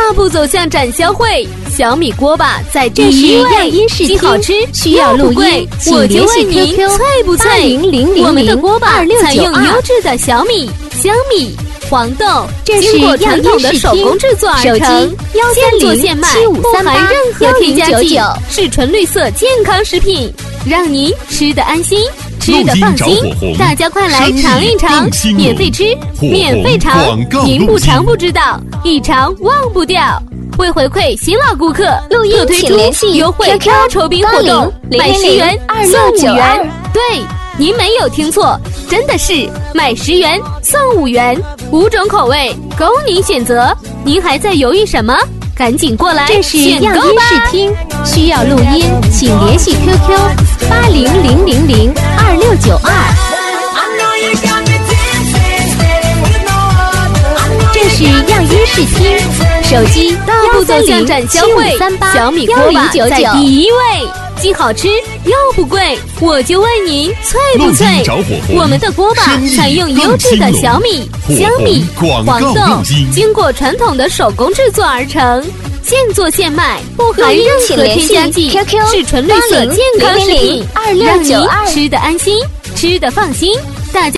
步走向展销会，小米锅巴在第一位，既好吃需要录音， 我就问您脆不脆？我们的锅巴采用优质的小米、香米、黄豆，经过传统的手工制作而成，现做现卖，不含任何添加剂，是纯绿色健康食品，让您吃得安心。吃得放心，大家快来尝一尝，免费吃，免费尝，您不尝不知道，一尝忘不掉。为回馈新老顾客， 录音请联系优惠超酬宾活动，买10元送5元。对，您没有听错，真的是买10元送5元，5种口味供您选择。您还在犹豫什么？赶紧过来这是样音视听，需要录音请联系 QQ 800002692。这是样音视听，手机大步走向展销会，小米锅巴在第一位，既好吃又不贵，我就问您脆不脆？我们的锅巴采用优质的小米、香米、黄豆，经过传统的手工制作而成，现做现卖，不含任何添加剂，是纯绿色健康食品，让您吃得安心，吃得放心。